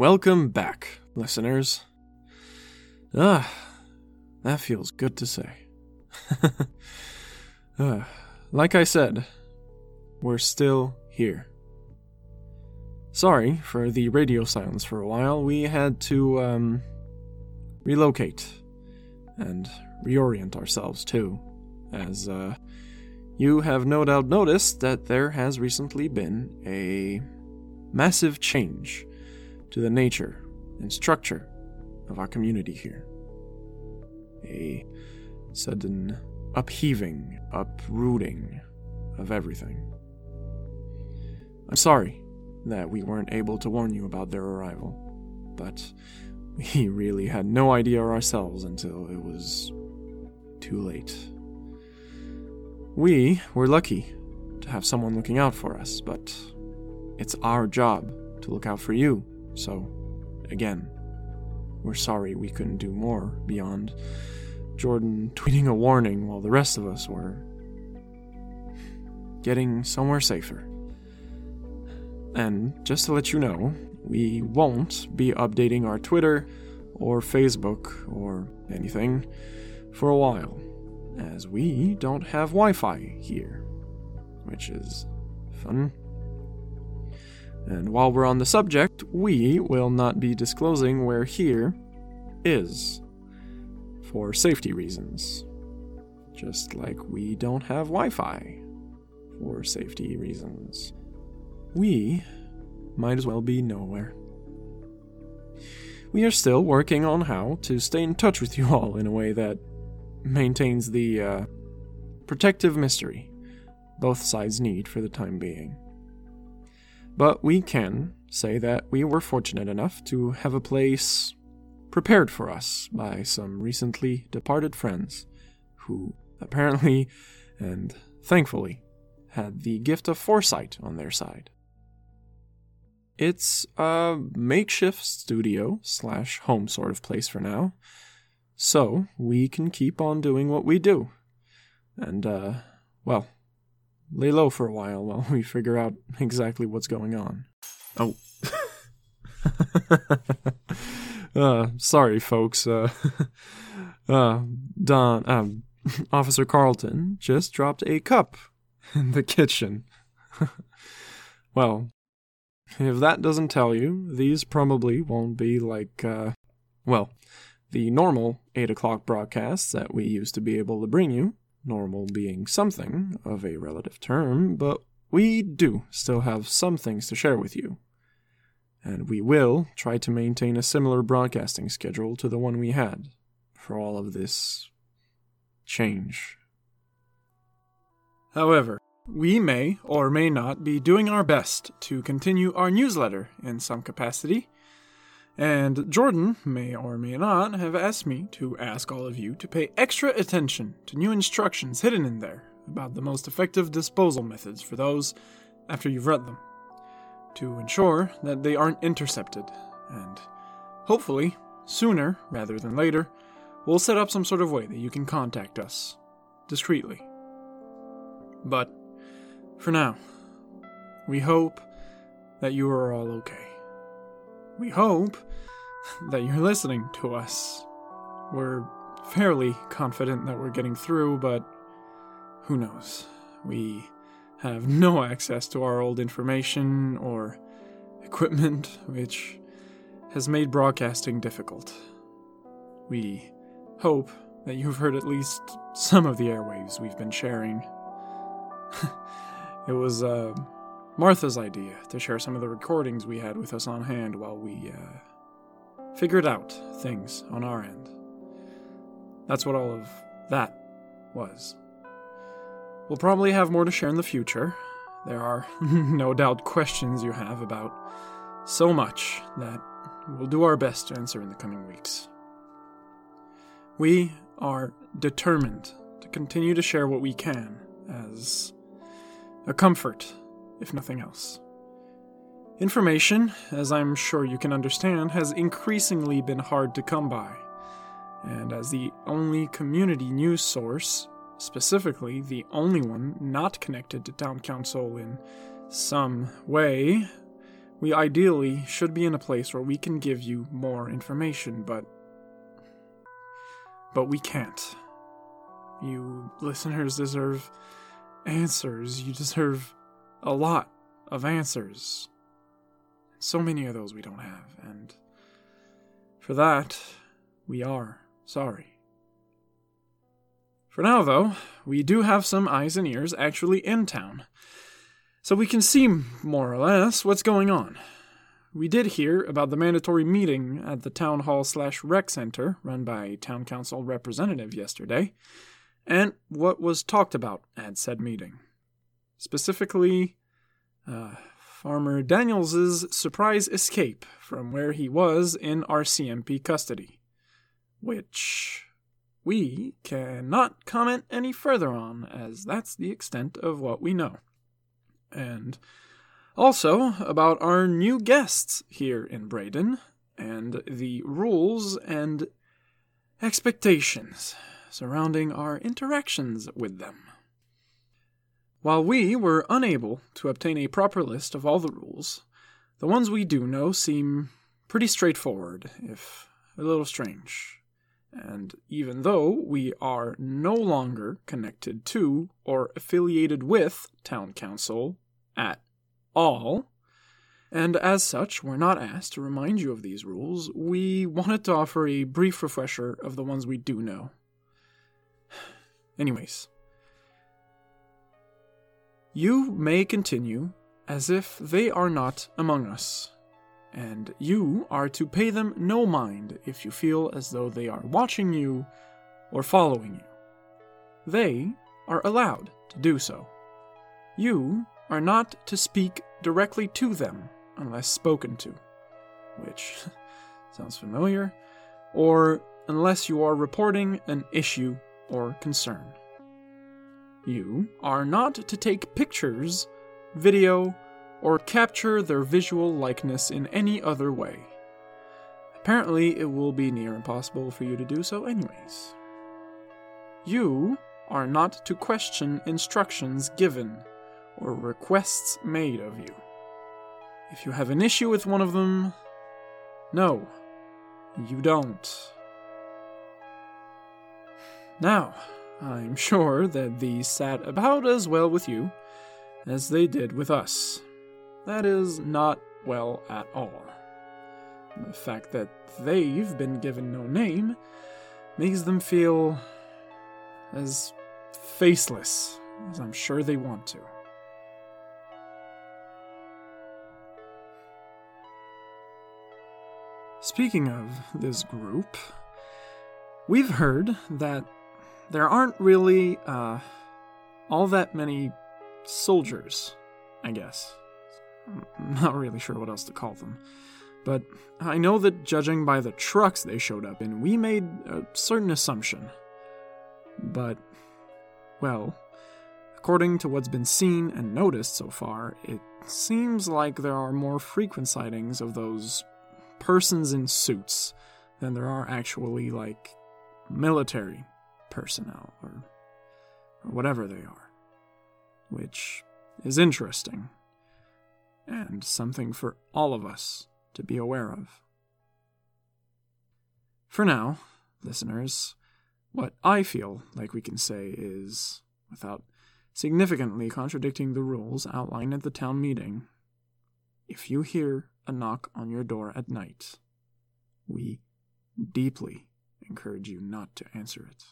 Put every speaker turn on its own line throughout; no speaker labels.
Welcome back, listeners. That feels good to say. Like I said, we're still here. Sorry for the radio silence for a while. We had to, relocate and reorient ourselves too, as, you have no doubt noticed that there has recently been a massive change to the nature and structure of our community here. A sudden upheaving, uprooting of everything. I'm sorry that we weren't able to warn you about their arrival, but we really had no idea ourselves until it was too late. We were lucky to have someone looking out for us, but it's our job to look out for you. So, again, we're sorry we couldn't do more beyond Jordan tweeting a warning while the rest of us were getting somewhere safer. And just to let you know, we won't be updating our Twitter or Facebook or anything for a while, as we don't have Wi-Fi here, which is fun. And while we're on the subject, we will not be disclosing where here is, for safety reasons. Just like we don't have Wi-Fi for safety reasons. We might as well be nowhere. We are still working on how to stay in touch with you all in a way that maintains the protective mystery both sides need for the time being. But we can say that we were fortunate enough to have a place prepared for us by some recently departed friends who apparently and thankfully had the gift of foresight on their side. It's a makeshift studio/home sort of place for now, so we can keep on doing what we do. And, lay low for a while we figure out exactly what's going on. Oh. Sorry, folks. Officer Carlton just dropped a cup in the kitchen. Well, if that doesn't tell you, these probably won't be like, the normal 8 o'clock broadcasts that we used to be able to bring you. Normal being something of a relative term, but we do still have some things to share with you. And we will try to maintain a similar broadcasting schedule to the one we had for all of this change. However, we may or may not be doing our best to continue our newsletter in some capacity, and Jordan may or may not have asked me to ask all of you to pay extra attention to new instructions hidden in there about the most effective disposal methods for those after you've read them, to ensure that they aren't intercepted, and hopefully, sooner rather than later, we'll set up some sort of way that you can contact us discreetly. But for now, we hope that you are all okay. We hope that you're listening to us. We're fairly confident that we're getting through, but who knows? We have no access to our old information or equipment, which has made broadcasting difficult. We hope that you've heard at least some of the airwaves we've been sharing. It was Martha's idea to share some of the recordings we had with us on hand while we figured out things on our end. That's what all of that was. We'll probably have more to share in the future. There are no doubt questions you have about so much that we'll do our best to answer in the coming weeks. We are determined to continue to share what we can as a comfort, if nothing else. Information, as I'm sure you can understand, has increasingly been hard to come by, and as the only community news source, specifically the only one not connected to town council in some way, We ideally should be in a place where we can give you more information, but we can't. You listeners deserve answers. You deserve a lot of answers. So many of those we don't have, and for that, we are sorry. For now, though, we do have some eyes and ears actually in town, so we can see more or less what's going on. We did hear about the mandatory meeting at the town hall/rec center run by a town council representative yesterday, and what was talked about at said meeting. Specifically, Farmer Daniels' surprise escape from where he was in RCMP custody, which we cannot comment any further on, as that's the extent of what we know. And also about our new guests here in Braden, and the rules and expectations surrounding our interactions with them. While we were unable to obtain a proper list of all the rules, the ones we do know seem pretty straightforward, if a little strange. And even though we are no longer connected to or affiliated with Town Council at all, and as such we're not asked to remind you of these rules, we wanted to offer a brief refresher of the ones we do know. Anyways, you may continue as if they are not among us, and you are to pay them no mind if you feel as though they are watching you or following you. They are allowed to do so. You are not to speak directly to them unless spoken to, which sounds familiar, or unless you are reporting an issue or concern. You are not to take pictures, video, or capture their visual likeness in any other way. Apparently, it will be near impossible for you to do so anyways. You are not to question instructions given or requests made of you. If you have an issue with one of them, no, you don't. Now, I'm sure that these sat about as well with you as they did with us. That is not well at all. The fact that they've been given no name makes them feel as faceless as I'm sure they want to. Speaking of this group, we've heard that there aren't really all that many soldiers, I guess. I'm not really sure what else to call them. But I know that judging by the trucks they showed up in, we made a certain assumption. But, well, according to what's been seen and noticed so far, it seems like there are more frequent sightings of those persons in suits than there are actually, like, military personnel, or whatever they are. Which is interesting, and something for all of us to be aware of. For now, listeners, what I feel like we can say is, without significantly contradicting the rules outlined at the town meeting, if you hear a knock on your door at night, we deeply encourage you not to answer it.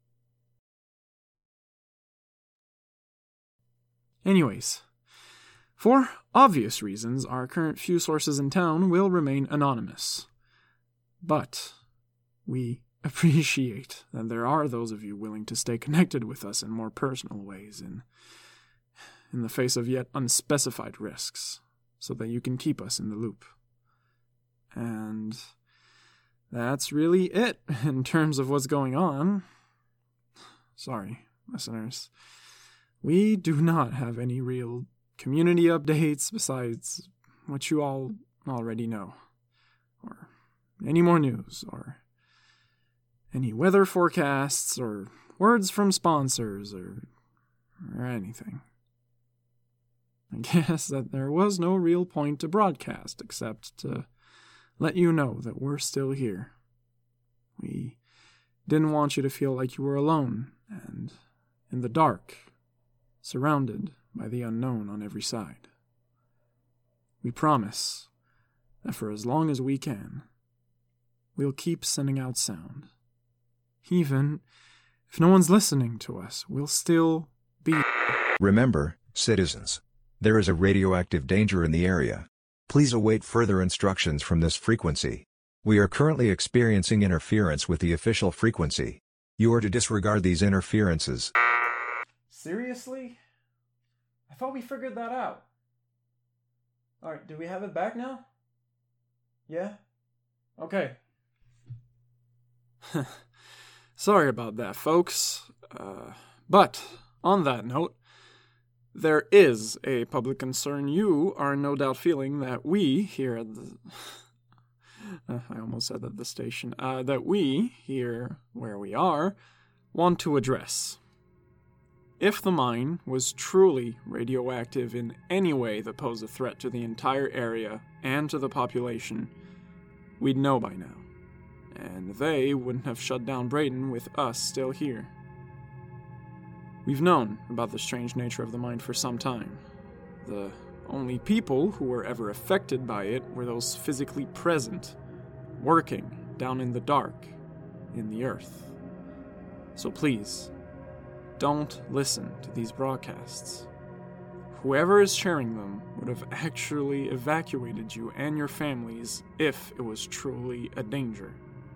Anyways, for obvious reasons, our current few sources in town will remain anonymous. But we appreciate that there are those of you willing to stay connected with us in more personal ways in the face of yet unspecified risks, so that you can keep us in the loop. And that's really it in terms of what's going on. Sorry, listeners. We do not have any real community updates besides what you all already know, or any more news, or any weather forecasts, or words from sponsors, or anything. I guess that there was no real point to broadcast except to let you know that we're still here. We didn't want you to feel like you were alone and in the dark, surrounded by the unknown on every side. We promise that for as long as we can, we'll keep sending out sound. Even if no one's listening to us, we'll still be.
Remember, citizens, there is a radioactive danger in the area. Please await further instructions from this frequency. We are currently experiencing interference with the official frequency. You are to disregard these interferences.
Seriously? I thought we figured that out. Alright, do we have it back now? Yeah? Okay. Sorry about that, folks. But, on that note, there is a public concern you are no doubt feeling that we here at the... I almost said at the station. That we, here where we are, want to address. If the mine was truly radioactive in any way that posed a threat to the entire area and to the population, we'd know by now. And they wouldn't have shut down Brayden with us still here. We've known about the strange nature of the mine for some time. The only people who were ever affected by it were those physically present, working down in the dark, in the earth. So please, don't listen to these broadcasts. Whoever is sharing them would have actually evacuated you and your families if it was truly a danger.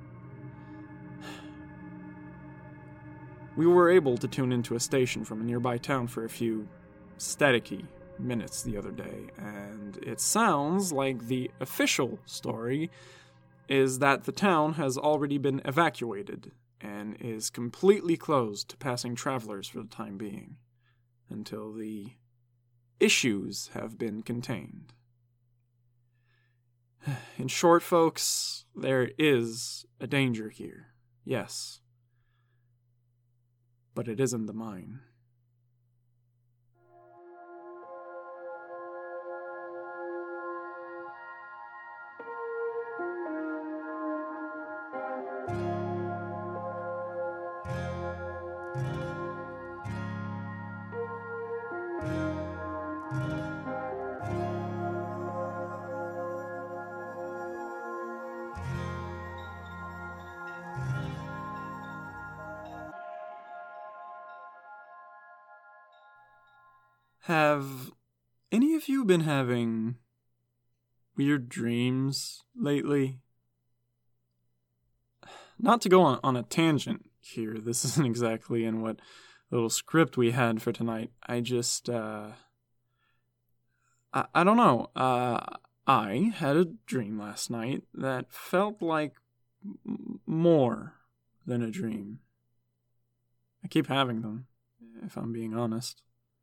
We were able to tune into a station from a nearby town for a few staticky minutes the other day, and it sounds like the official story is that the town has already been evacuated and is completely closed to passing travelers for the time being, until the issues have been contained. In short, folks, there is a danger here, yes. But it isn't the mine. Have any of you been having weird dreams lately? Not to go on a tangent here, this isn't exactly in what little script we had for tonight. I just, I don't know. I had a dream last night that felt like more than a dream. I keep having them, if I'm being honest.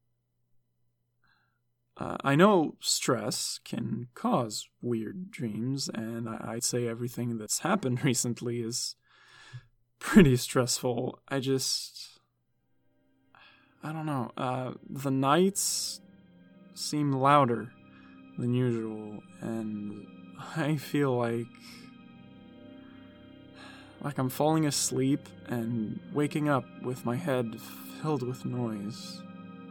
I know stress can cause weird dreams, and I'd say everything that's happened recently is pretty stressful. I don't know. The nights seem louder than usual, and I feel like I'm falling asleep and waking up with my head filled with noise.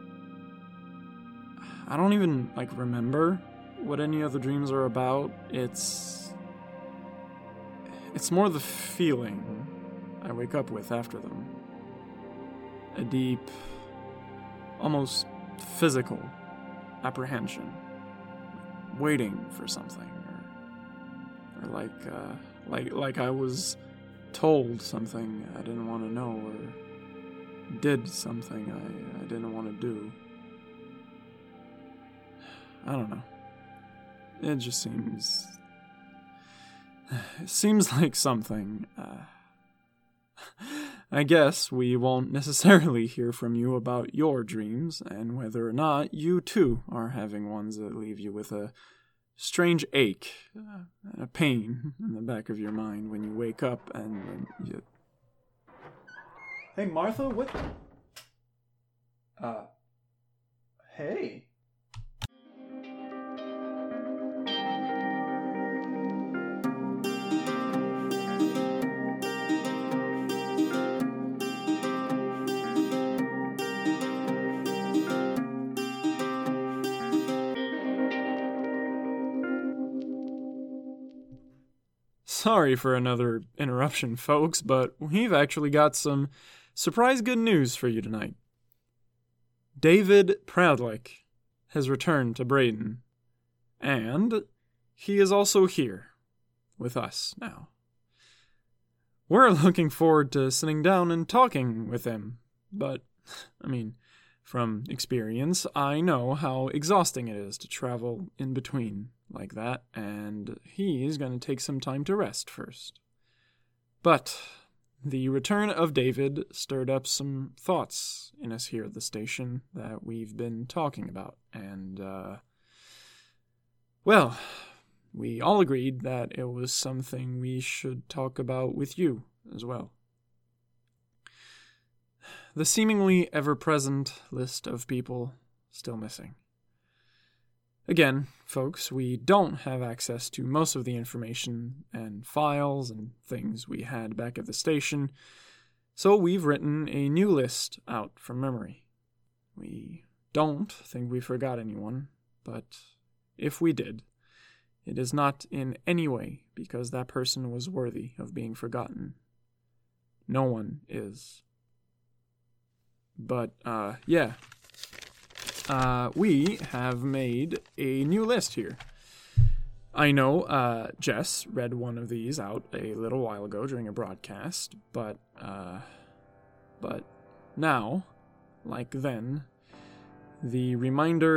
I don't even, remember what any of the dreams are about. It's more the feeling I wake up with after them. A deep, almost physical apprehension. Waiting for something. Or like I was told something I didn't want to know, or did something I didn't want to do. I don't know. It just seems like something. I guess we won't necessarily hear from you about your dreams, and whether or not you too are having ones that leave you with a strange ache, and a pain in the back of your mind when you wake up and when you... Hey, Martha, what... Hey... Sorry for another interruption, folks, but we've actually got some surprise good news for you tonight. David Proudlick has returned to Braden, and he is also here with us now. We're looking forward to sitting down and talking with him, but, from experience, I know how exhausting it is to travel in between like that, and he's going to take some time to rest first. But the return of David stirred up some thoughts in us here at the station that we've been talking about, and, we all agreed that it was something we should talk about with you as well. The seemingly ever-present list of people still missing. Again, folks, we don't have access to most of the information and files and things we had back at the station, so we've written a new list out from memory. We don't think we forgot anyone, but if we did, it is not in any way because that person was worthy of being forgotten. No one is. But, we have made a new list here. I know, Jess read one of these out a little while ago during a broadcast, but now, like then, the reminder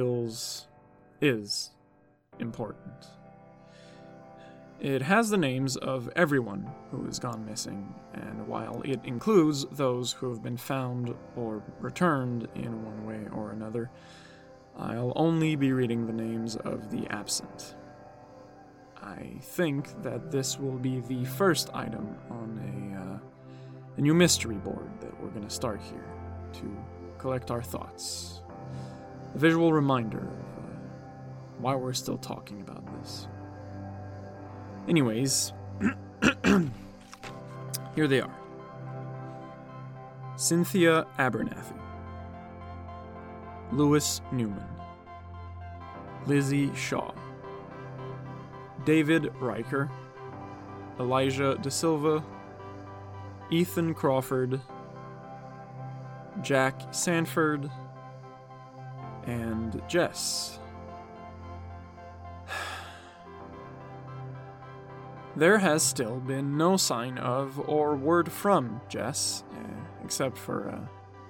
is important. It has the names of everyone who has gone missing, and while it includes those who have been found or returned in one way or another, I'll only be reading the names of the absent. I think that this will be the first item on a new mystery board that we're going to start here to collect our thoughts. A visual reminder of why we're still talking about this. Anyways, here they are. Cynthia Abernathy, Lewis Newman, Lizzie Shaw, David Riker, Elijah De Silva, Ethan Crawford, Jack Sanford, and Jess. There has still been no sign of or word from Jess, except for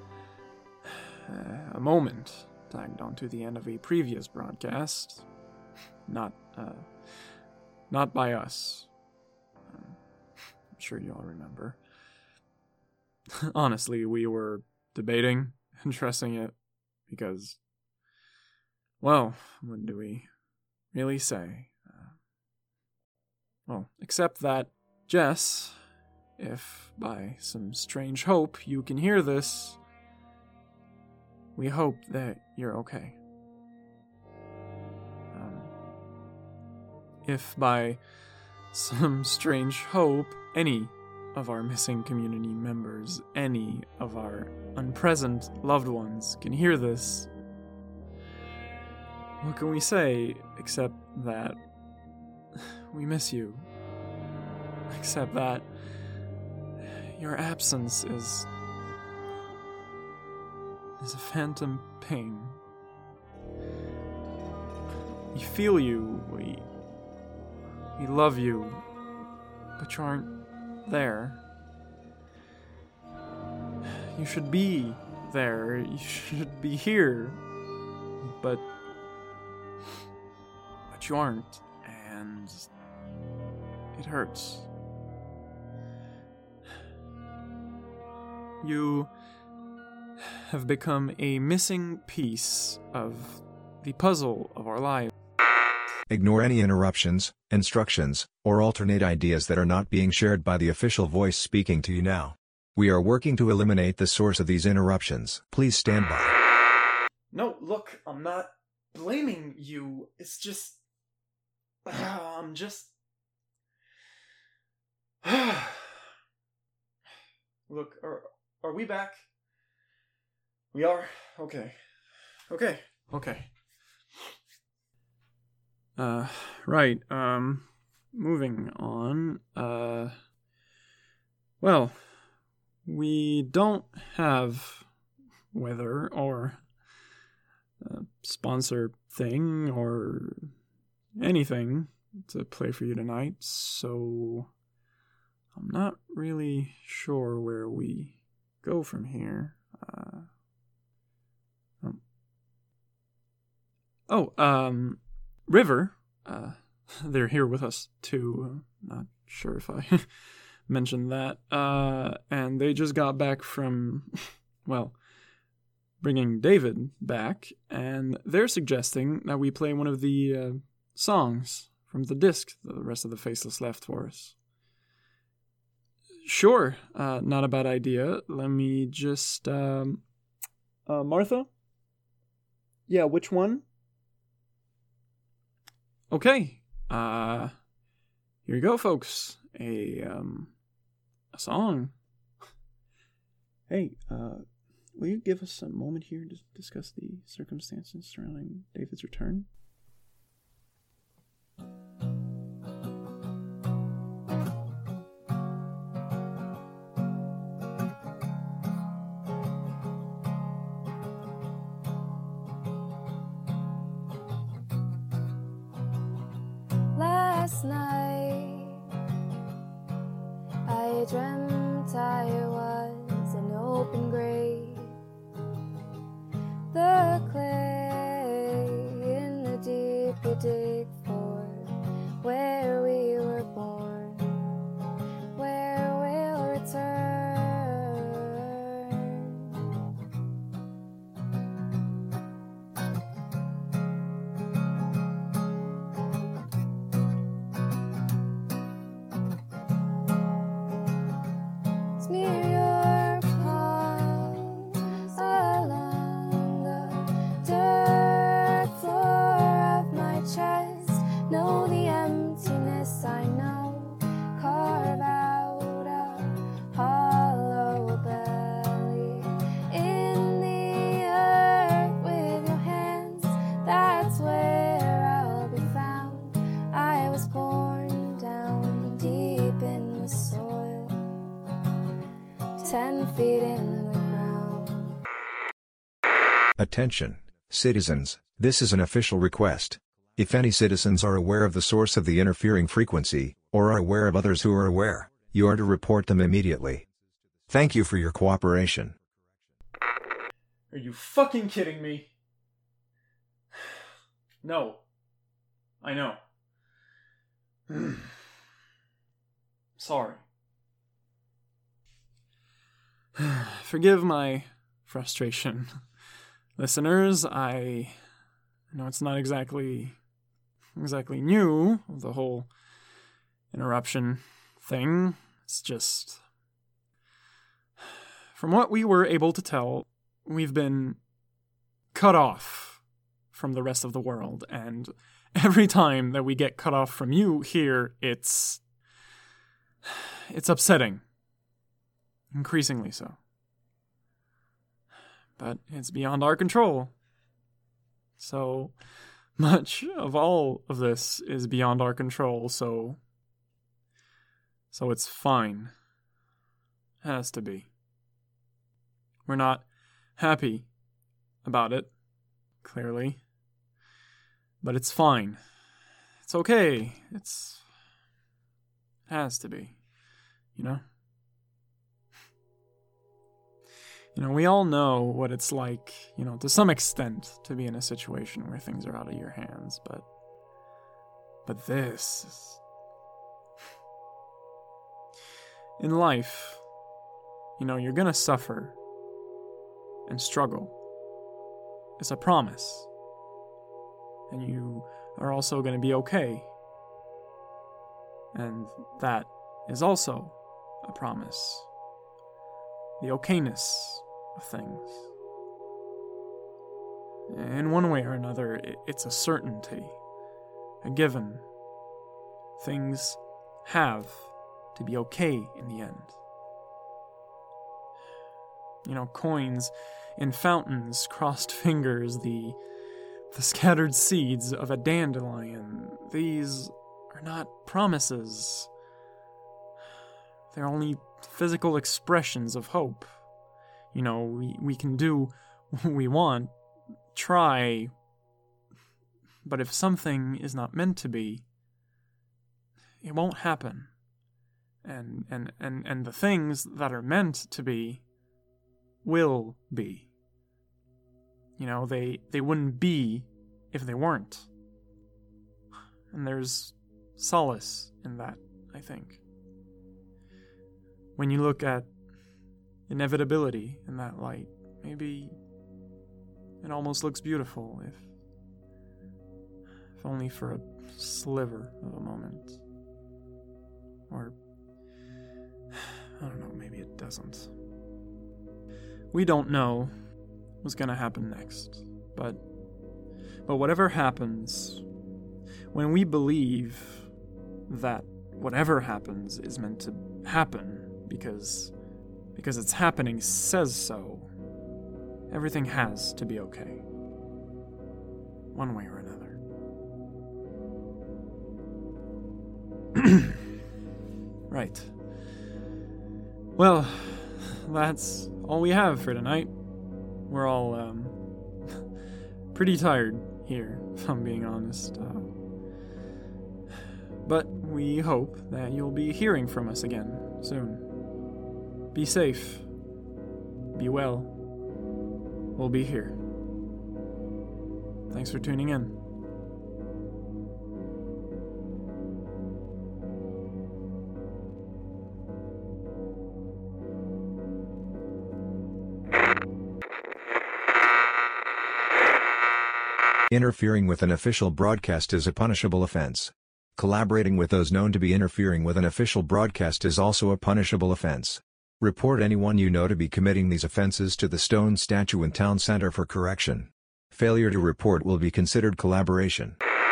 a moment tagged onto the end of a previous broadcast. Not by us. I'm sure you all remember. Honestly, we were debating and trusting it because, well, what do we really say? Except that, Jess, if by some strange hope you can hear this, we hope that you're okay. If by some strange hope any of our missing community members, any of our unpresent loved ones can hear this, what can we say except that we miss you? Except that your absence is a phantom pain. We feel you, we love you, but you aren't there. You should be there, you should be here, but you aren't, and it hurts. You have become a missing piece of the puzzle of our lives.
Ignore any interruptions, instructions, or alternate ideas that are not being shared by the official voice speaking to you now. We are working to eliminate the source of these interruptions. Please stand by.
No, look, I'm not blaming you. It's just... I'm just... Look, are we back? We are? Okay. Right, moving on. Well, we don't have weather or a sponsor thing or anything to play for you tonight, so I'm not really sure where we go from here. River, they're here with us too. Not sure if I mentioned that. And they just got back from, well, bringing David back, and they're suggesting that we play one of the songs from the disc the rest of the Faceless left for us. Sure, not a bad idea. Let me just, Martha? Yeah, which one? Okay, here you go, folks. A song. Hey, will you give us a moment here to discuss the circumstances surrounding David's return?
Last night, I dreamt I was an open grave. The clay in the deep you dig for, where we were born, where we'll return. Smear your palms along the dirt floor of my chest. Know the emptiness I know. Carve out a hollow belly in the earth with your hands. That's where I'll be found. I was born down deep in the soil, 10 feet in the ground.
Attention, citizens, this is an official request. If any citizens are aware of the source of the interfering frequency, or are aware of others who are aware, you are to report them immediately. Thank you for your cooperation.
Are you fucking kidding me? No. I know. Sorry. Forgive my frustration. Listeners, I know it's not exactly new, the whole interruption thing. It's just, from what we were able to tell, we've been cut off from the rest of the world, and every time that we get cut off from you here, it's upsetting. Increasingly so. But it's beyond our control. So much of all of this is beyond our control, so it's fine. It has to be. We're not happy about it, clearly. But it's fine. It's okay. It has to be. You know? We all know what it's like, to some extent, to be in a situation where things are out of your hands, but this is... In life, you're gonna suffer and struggle. It's a promise. And you are also gonna be okay. And that is also a promise. The okayness of things. In one way or another, it's a certainty, a given. Things have to be okay in the end. Coins in fountains, crossed fingers, the scattered seeds of a dandelion. These are not promises. They're only physical expressions of hope. You know, we can do what we want, try, but if something is not meant to be, it won't happen. And the things that are meant to be will be. You know, they wouldn't be if they weren't. And there's solace in that, I think. When you look at inevitability in that light, maybe it almost looks beautiful, if only for a sliver of a moment. Or, I don't know, maybe it doesn't. We don't know what's gonna happen next, but whatever happens, when we believe that whatever happens is meant to happen because it's happening says so, everything has to be okay, one way or another. Right. Well, that's all we have for tonight. We're all, pretty tired here, if I'm being honest. But we hope that you'll be hearing from us again soon. Be safe. Be well. We'll be here. Thanks for tuning in.
Interfering with an official broadcast is a punishable offense. Collaborating with those known to be interfering with an official broadcast is also a punishable offense. Report anyone you know to be committing these offenses to the Stone Statue and Town Center for correction. Failure to report will be considered collaboration.